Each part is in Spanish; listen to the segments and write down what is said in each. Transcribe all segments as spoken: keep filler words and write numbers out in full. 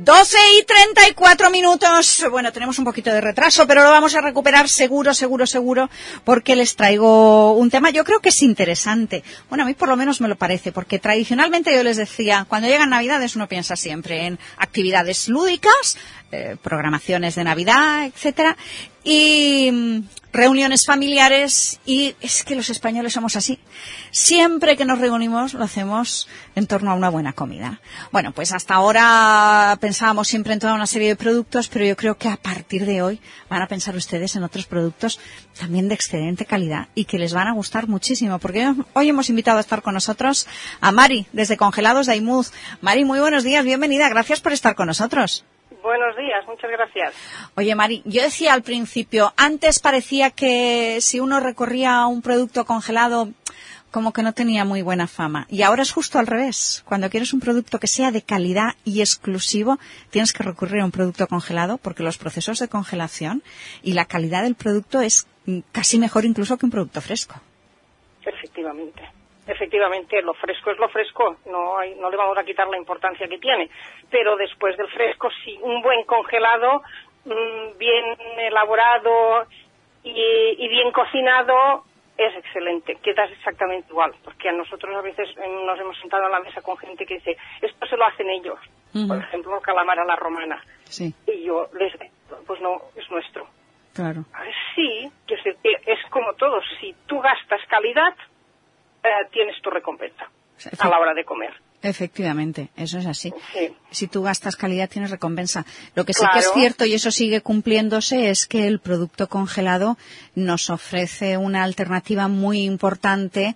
doce y treinta y cuatro minutos. Bueno, tenemos un poquito de retraso, pero lo vamos a recuperar seguro, seguro, seguro, porque les traigo un tema, yo creo que es interesante. Bueno, a mí por lo menos me lo parece, porque tradicionalmente yo les decía, cuando llegan Navidades uno piensa siempre en actividades lúdicas, eh, programaciones de Navidad, etcétera, y mm, reuniones familiares, y es que los españoles somos así. Siempre que nos reunimos lo hacemos en torno a una buena comida. Bueno, pues hasta ahora pensábamos siempre en toda una serie de productos, pero yo creo que a partir de hoy van a pensar ustedes en otros productos también de excelente calidad y que les van a gustar muchísimo, porque hoy hemos invitado a estar con nosotros a Mari, desde Congelados de Aimuz. Mari, muy buenos días, bienvenida, gracias por estar con nosotros. Buenos días, muchas gracias. Oye, Mari, yo decía al principio, antes parecía que si uno recorría un producto congelado, como que no tenía muy buena fama. Y ahora es justo al revés. Cuando quieres un producto que sea de calidad y exclusivo, tienes que recurrir a un producto congelado, porque los procesos de congelación y la calidad del producto es casi mejor incluso que un producto fresco. Efectivamente. Efectivamente, lo fresco es lo fresco, no hay, no le vamos a quitar la importancia que tiene, pero después del fresco, sí, un buen congelado, mmm, bien elaborado y, y bien cocinado es excelente, queda exactamente igual, porque a nosotros a veces nos hemos sentado a la mesa con gente que dice, esto se lo hacen ellos, uh-huh. Por ejemplo, el calamar a la romana, sí. Y yo les digo, pues no, es nuestro. Claro. Sí, que es como todo, si tú gastas calidad, Eh, tienes tu recompensa a la hora de comer. Efectivamente, eso es así. Sí. Si tú gastas calidad, tienes recompensa. Lo que sí Claro. que es cierto, y eso sigue cumpliéndose, es que el producto congelado nos ofrece una alternativa muy importante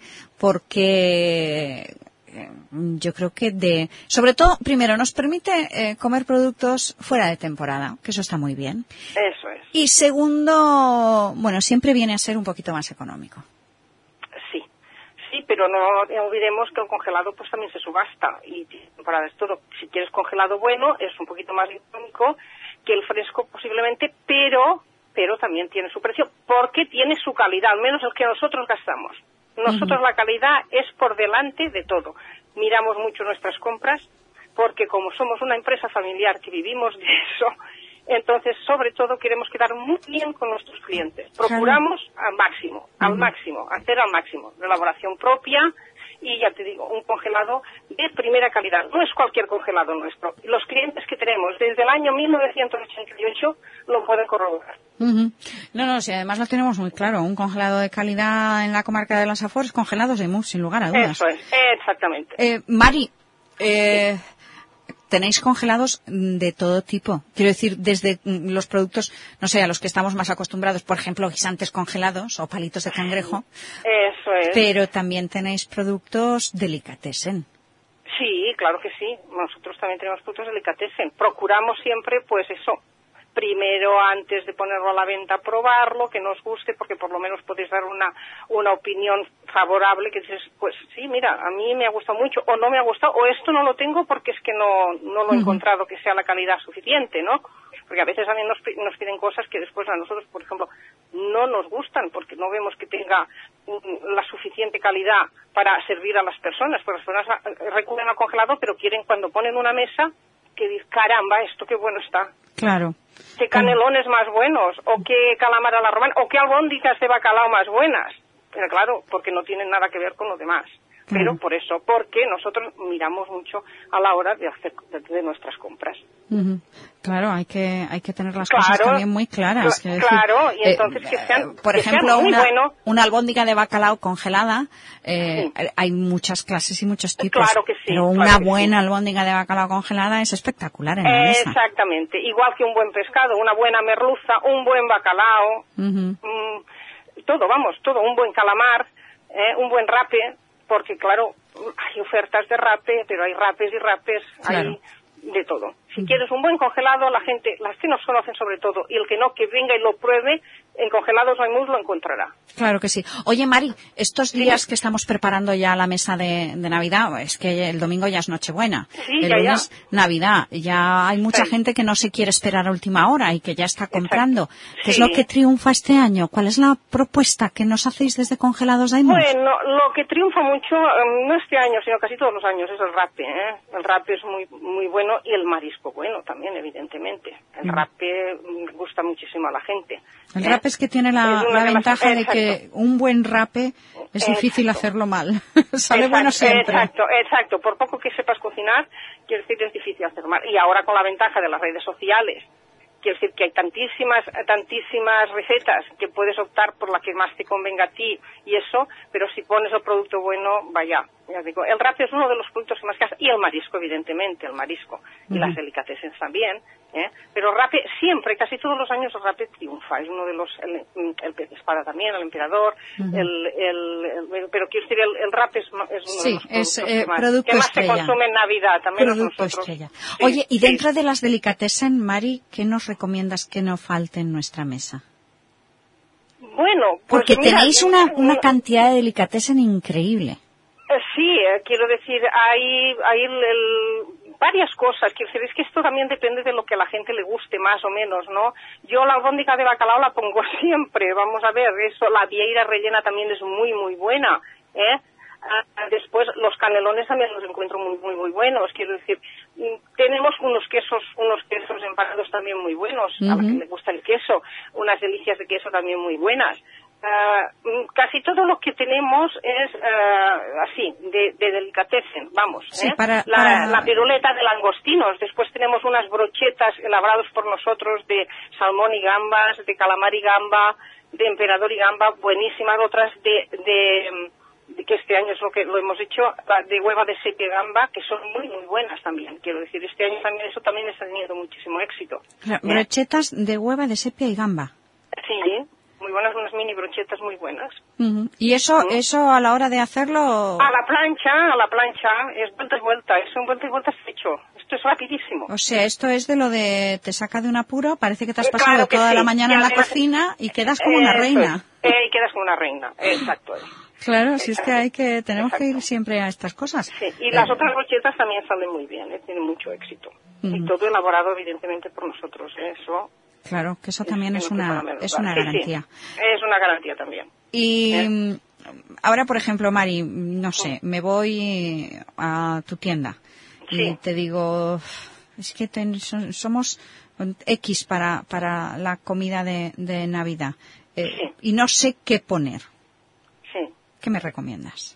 porque yo creo que de... Sobre todo, primero, nos permite eh, comer productos fuera de temporada, que eso está muy bien. Eso es. Y segundo, bueno, siempre viene a ser un poquito más económico. Sí, pero no olvidemos que el congelado pues también se subasta y para todo, si quieres congelado bueno es un poquito más económico que el fresco posiblemente, pero pero también tiene su precio porque tiene su calidad, al menos el que nosotros gastamos. Nosotros uh-huh. La calidad es por delante de todo. Miramos mucho nuestras compras porque como somos una empresa familiar que vivimos de eso, entonces, sobre todo, queremos quedar muy bien con nuestros clientes. Procuramos al máximo, al uh-huh. máximo, hacer al máximo. De elaboración propia y, ya te digo, un congelado de primera calidad. No es cualquier congelado nuestro. Los clientes que tenemos desde el año mil novecientos ochenta y ocho lo pueden corroborar. Uh-huh. No, no, si además lo tenemos muy claro. Un congelado de calidad en la comarca de las Afores, congelados de Aimuz, sin lugar a dudas. Eso es, exactamente. Eh, Mari, eh... Sí. Tenéis congelados de todo tipo. Quiero decir, desde los productos, no sé, a los que estamos más acostumbrados, por ejemplo, guisantes congelados o palitos de cangrejo. Eso es. Pero también tenéis productos delicatessen. Sí, claro que sí. Nosotros también tenemos productos delicatessen. Procuramos siempre, pues eso, primero, antes de ponerlo a la venta, probarlo, que nos guste, porque por lo menos podéis dar una una opinión favorable, que dices, pues sí, mira, a mí me ha gustado mucho, o no me ha gustado, o esto no lo tengo porque es que no no lo he uh-huh. encontrado que sea la calidad suficiente, ¿no? Porque a veces también nos, nos piden cosas que después a nosotros, por ejemplo, no nos gustan, porque no vemos que tenga la suficiente calidad para servir a las personas, porque las personas recurren al congelado, pero quieren cuando ponen una mesa, que dices, caramba, esto qué bueno está. Claro. Qué canelones más buenos, o qué calamar a la romana, o qué albóndigas de bacalao más buenas. Pero claro, porque no tienen nada que ver con lo demás. Claro. Pero por eso, porque nosotros miramos mucho a la hora de hacer de, de nuestras compras. Uh-huh. Claro, hay que hay que tener las claro, cosas también muy claras. Cl- claro, decir, y entonces eh, que sean por que ejemplo, sean muy una, bueno. una albóndiga de bacalao congelada, eh, sí. Hay muchas clases y muchos tipos. Claro que sí. Pero claro una que buena sí. albóndiga de bacalao congelada es espectacular en la mesa. Exactamente, igual que un buen pescado, una buena merluza, un buen bacalao, uh-huh. mmm, todo, vamos, todo, un buen calamar, eh, un buen rape, porque claro, hay ofertas de rape, pero hay rapes y rapes, claro. Hay de todo. Si uh-huh. quieres un buen congelado, la gente, las que nos conocen sobre todo, y el que no, que venga y lo pruebe, en Congelados Aimuz lo encontrará. Claro que sí. Oye, Mari, estos días sí. que estamos preparando ya la mesa de, de Navidad, es que el domingo ya es Nochebuena, sí, el ya, lunes ya. Navidad, ya hay mucha sí. gente que no se quiere esperar a última hora y que ya está comprando. Exacto. ¿Qué sí. es lo que triunfa este año? ¿Cuál es la propuesta que nos hacéis desde Congelados Aimuz? Bueno, lo que triunfa mucho, no este año, sino casi todos los años, es el rape, ¿eh? El rape es muy muy bueno y el marisco. marisco bueno también, evidentemente. El mm. rape gusta muchísimo a la gente. El ¿eh? rape es que tiene la, la ventaja las... de que un buen rape es difícil exacto. hacerlo mal. Sale exacto, bueno siempre. Exacto, exacto. Por poco que sepas cocinar, quiero decir, es difícil hacerlo mal. Y ahora con la ventaja de las redes sociales, quiero decir que hay tantísimas, tantísimas recetas que puedes optar por la que más te convenga a ti y eso, pero si pones el producto bueno, vaya, ya digo, el rape es uno de los productos que más casas, y el marisco, evidentemente, el marisco, y uh-huh. las delicatessens también, ¿eh? Pero el rape siempre, casi todos los años el rape triunfa, es uno de los, el, el pez de espada también, el emperador, uh-huh. el, el, el, pero quiero decir, el, el rape es, es uno sí, de los productos es, eh, que más, producto que más se estrella. consume en Navidad, también producto nosotros. Estrella. Sí, Oye, y dentro sí. de las delicatessen, Mari, ¿qué nos recomiendas que no falte en nuestra mesa? Bueno, pues porque mira, tenéis una, una cantidad de delicatessen increíble. Sí, eh, quiero decir, hay, hay el, el, varias cosas. Quiero decir, es que esto también depende de lo que a la gente le guste más o menos, ¿no? Yo la albóndiga de bacalao la pongo siempre, vamos a ver, eso, la vieira rellena también es muy, muy buena, ¿eh? Ah, después los canelones también los encuentro muy, muy, muy buenos, quiero decir, tenemos unos quesos, unos quesos empanados también muy buenos, uh-huh. a la que le gusta el queso, unas delicias de queso también muy buenas. Uh, casi todo lo que tenemos es uh, así, de, de delicatessen, vamos, sí, ¿eh? para, la, para... la piruleta de langostinos, después tenemos unas brochetas elaboradas por nosotros de salmón y gambas, de calamar y gamba, de emperador y gamba, buenísimas, otras de, de, de que este año es lo que lo hemos hecho, de hueva de sepia y gamba, que son muy, muy buenas también, quiero decir, este año también eso también está teniendo muchísimo éxito. ¿Eh? Brochetas de hueva de sepia y gamba. Sí, muy buenas, unas mini brochetas muy buenas. Uh-huh. ¿Y eso uh-huh. eso a la hora de hacerlo? A la plancha, a la plancha, es vuelta y vuelta, es un vuelta y vuelta hecho. Esto es rapidísimo. O sea, esto es de lo de te saca de un apuro, parece que te has eh, pasado claro toda sí. la mañana y en la además, cocina y quedas como eh, una reina. Eh, y quedas como una reina, exacto. Claro, si es que hay que, tenemos exacto. que ir siempre a estas cosas. Sí, y eh. las otras brochetas también salen muy bien, ¿eh? Tienen mucho éxito. Uh-huh. Y todo elaborado evidentemente por nosotros, ¿eh? Eso... Claro, que eso también es, es una es una sí, garantía. Sí, es una garantía también. Y ¿Eh? ahora, por ejemplo, Mari, no sé, me voy a tu tienda y sí. te digo, es que ten, somos X para para la comida de, de Navidad eh, sí. y no sé qué poner. Sí. ¿Qué me recomiendas?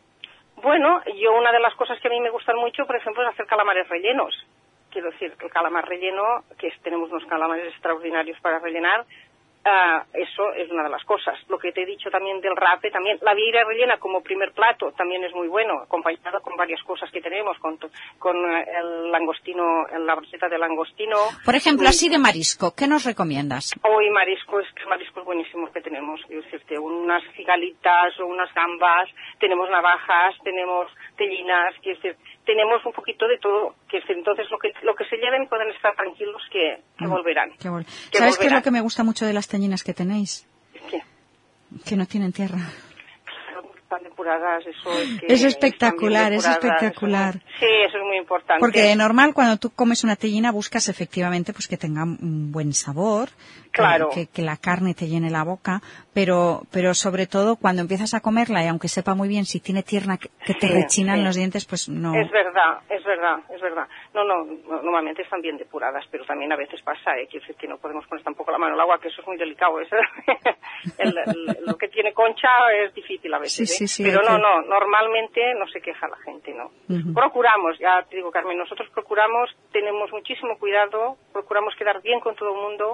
Bueno, yo una de las cosas que a mí me gustan mucho, por ejemplo, es hacer calamares rellenos. Quiero decir, el calamar relleno, que es, tenemos unos calamares extraordinarios para rellenar, uh, eso es una de las cosas. Lo que te he dicho también del rape, también la vieira rellena como primer plato también es muy bueno, acompañado con varias cosas que tenemos, con, con el langostino, la brocheta de langostino. Por ejemplo, así de marisco, ¿qué nos recomiendas? Hoy marisco, es que mariscos buenísimos que tenemos, quiero decirte, unas cigalitas o unas gambas, tenemos navajas, tenemos tellinas, quiero decir, tenemos un poquito de todo, que es, entonces lo que lo que se lleven pueden estar tranquilos que, que mm, volverán. Que vol- que ¿Sabes volverán. qué es lo que me gusta mucho de las teñinas que tenéis? ¿Qué? Que no tienen tierra. Están depuradas, eso es que... Es espectacular, es espectacular. Eso es muy, sí, eso es muy importante. Porque de normal cuando tú comes una tellina buscas efectivamente pues que tenga un buen sabor, claro. que, que, que la carne te llene la boca, pero pero sobre todo cuando empiezas a comerla y aunque sepa muy bien, si tiene tierra que, que te sí, rechinan sí. los dientes, pues no... Es verdad, es verdad, es verdad. No, no, normalmente están bien depuradas, pero también a veces pasa, ¿eh? Que, que no podemos poner tampoco la mano al agua, que eso es muy delicado. ¿Es? el, el, lo que tiene concha es difícil a veces, sí, sí, ¿eh? sí, pero no, que... no, normalmente no se queja la gente, ¿no? Uh-huh. Procuramos, ya te digo, Carmen, nosotros procuramos, tenemos muchísimo cuidado, procuramos quedar bien con todo el mundo,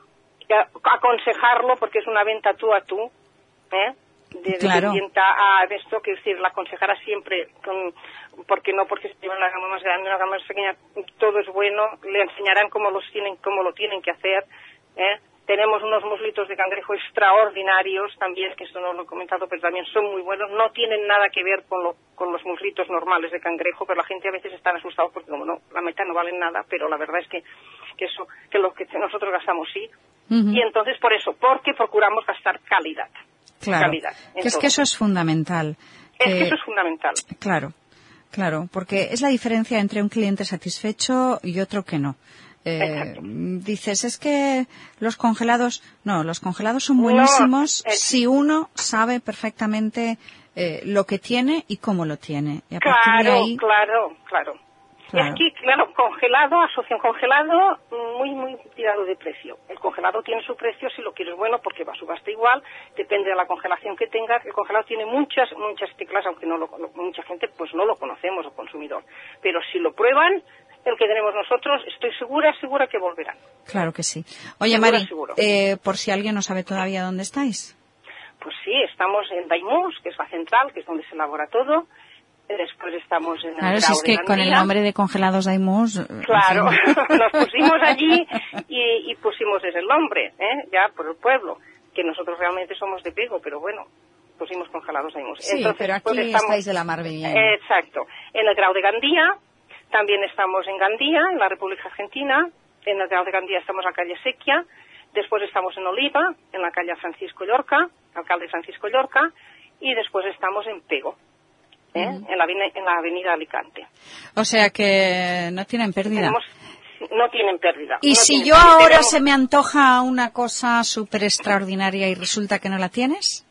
aconsejarlo porque es una venta tú a tú, ¿eh? De, claro. de clienta a esto, que decir, la aconsejara siempre, con, porque no porque se llevan la gama más grande, una gama más pequeña, todo es bueno, le enseñarán cómo los tienen, cómo lo tienen que hacer, ¿eh? Tenemos unos muslitos de cangrejo extraordinarios también, que esto no lo he comentado, pero también son muy buenos. No tienen nada que ver con, lo, con los muslitos normales de cangrejo, pero la gente a veces está asustada porque como no, la mitad no valen nada, pero la verdad es que, que eso, que lo que nosotros gastamos sí. Uh-huh. Y entonces por eso, porque procuramos gastar calidad. Claro, calidad que es todo. Que eso es fundamental. Es que, que eso es fundamental. Claro, claro, porque es la diferencia entre un cliente satisfecho y otro que no. Eh, dices, es que los congelados, no, los congelados son buenísimos no, si uno sabe perfectamente eh, lo que tiene y cómo lo tiene. Y a claro, partir de ahí, claro, claro. Claro. Es que, claro, congelado, asocian congelado, muy, muy tirado de precio. El congelado tiene su precio si lo quieres bueno, porque va a subasta igual, depende de la congelación que tengas. El congelado tiene muchas, muchas teclas, aunque no lo, mucha gente pues no lo conocemos, el consumidor. Pero si lo prueban, el que tenemos nosotros, estoy segura, segura que volverán. Claro que sí. Oye, Seguro, Mari, seguro. eh, por si alguien no sabe todavía dónde estáis. Pues sí, estamos en Daimús, que es la central, que es donde se elabora todo. Después estamos en el Claro, si Grau es de que Gandía. con el nombre de Congelados Daimús... Claro, nos pusimos allí y, y pusimos ese nombre, ¿eh? Ya por el pueblo, que nosotros realmente somos de Pego, pero bueno, pusimos Congelados Daimús. Sí, Entonces, pero aquí pues estamos, estáis de la mar bien. eh, exacto. En el Grau de Gandía, también estamos en Gandía, en la República Argentina. En el Grau de Gandía estamos en la calle Sequia. Después estamos en Oliva, en la calle Francisco Llorca, alcalde Francisco Llorca. Y después estamos en Pego. ¿Eh? Uh-huh. en, la, en la avenida Alicante. O sea que no tienen pérdida. Tenemos, no tienen pérdida. Y no si tienen yo pérdida. ahora Tenemos... se me antoja una cosa súper extraordinaria y resulta que no la tienes,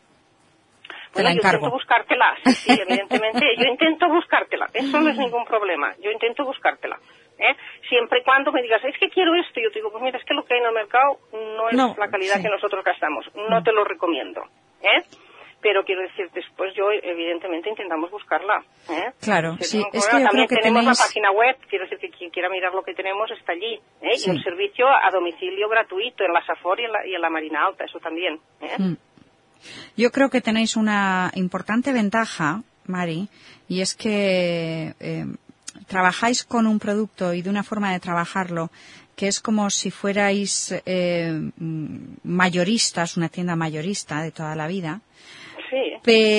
te bueno, la encargo. Yo intento buscártela, sí, sí, evidentemente. Yo intento buscártela, eso no es ningún problema. Yo intento buscártela. ¿eh? Siempre y cuando me digas, es que quiero esto, yo te digo, pues mira, es que lo que hay en el mercado no es no, la calidad sí. que nosotros gastamos. No te lo recomiendo. ¿eh? Pero quiero decir, después yo evidentemente intentamos buscarla. ¿eh? Claro, si sí, es que yo también creo que tenemos tenéis... la página web, quiero decir que quien quiera mirar lo que tenemos está allí. ¿eh? Sí. Y un servicio a domicilio gratuito en la Safor y en la, y en la Marina Alta, eso también. ¿eh? Mm. Yo creo que tenéis una importante ventaja, Mari, y es que eh, trabajáis con un producto y de una forma de trabajarlo que es como si fuerais eh, mayoristas, una tienda mayorista de toda la vida. Sí.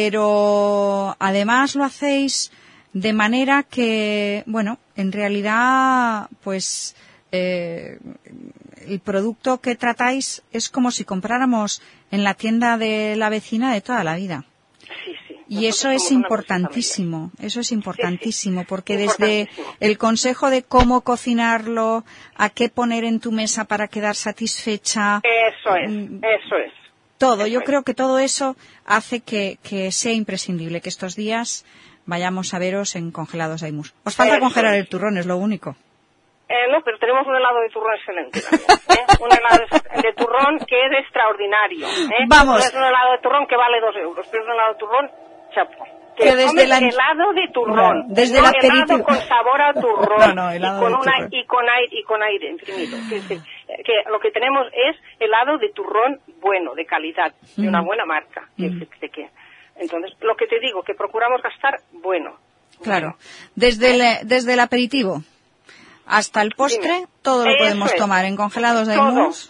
Pero además lo hacéis de manera que, bueno, en realidad, pues, eh, el producto que tratáis es como si compráramos en la tienda de la vecina de toda la vida. Sí, sí. Y eso es importantísimo, eso es importantísimo, sí, sí. porque desde el consejo de cómo cocinarlo, a qué poner en tu mesa para quedar satisfecha. Eso es, eso es. Todo, yo creo que todo eso hace que, que sea imprescindible que estos días vayamos a veros en Congelados Daimús. Os falta eso congelar es. el turrón, es lo único. Eh, no, pero tenemos un helado de turrón excelente también, ¿eh? Un helado de turrón que es extraordinario. ¿eh? Vamos. No es un helado de turrón que vale dos euros, pero es un helado de turrón chapo. Que, que desde la... helado de turrón, no, desde no la helado aperitivo. con sabor a turrón, no, no, helado y, con de una, turrón. y con aire y con aire imprimido. Que, que, que lo que tenemos es helado de turrón bueno, de calidad, de mm. una buena marca. Que, mm. que, que, entonces, lo que te digo, que procuramos gastar bueno. Claro, bueno. desde el, desde el aperitivo hasta el postre, Dime. todo lo Eso podemos es. tomar en Congelados Daimús.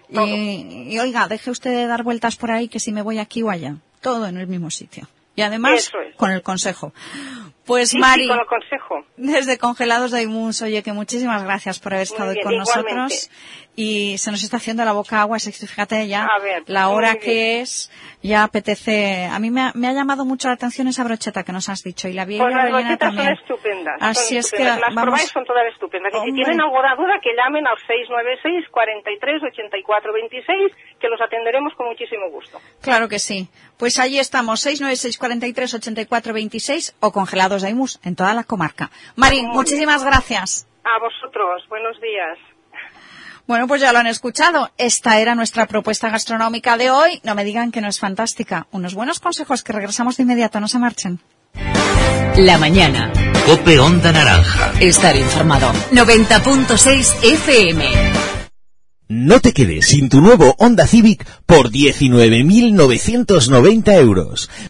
Y, y oiga, deje usted de dar vueltas por ahí que si me voy aquí o allá. Todo en el mismo sitio. Y además, es. con el consejo. Pues sí, Mari, sí, con el consejo. Desde Congelados Daimús, oye, que muchísimas gracias por haber estado bien, con igualmente. nosotros. Y se nos está haciendo la boca agua, fíjate ya, ver, la hora que es, ya apetece. A mí me ha, me ha llamado mucho la atención esa brocheta que nos has dicho, y la vieja pues las rellena también. Son estupendas. Así son es estupendas. que las vamos... probáis, son todas estupendas. Y si tienen alguna duda, que llamen al seis nueve seis, cuatro tres, ocho cuatro dos seis, que los atenderemos con muchísimo gusto. Claro que sí. Pues allí estamos, seis nueve seis, cuatro tres, ocho cuatro dos seis o Congelados Daimús, en toda la comarca. Mari, Muy muchísimas bien. gracias. A vosotros, buenos días. Bueno, pues ya lo han escuchado. Esta era nuestra propuesta gastronómica de hoy. No me digan que no es fantástica. Unos buenos consejos que regresamos de inmediato. No se marchen. La mañana. Cope Onda Naranja. Estar informado. noventa punto seis F M. No te quedes sin tu nuevo Honda Civic por diecinueve mil novecientos noventa euros.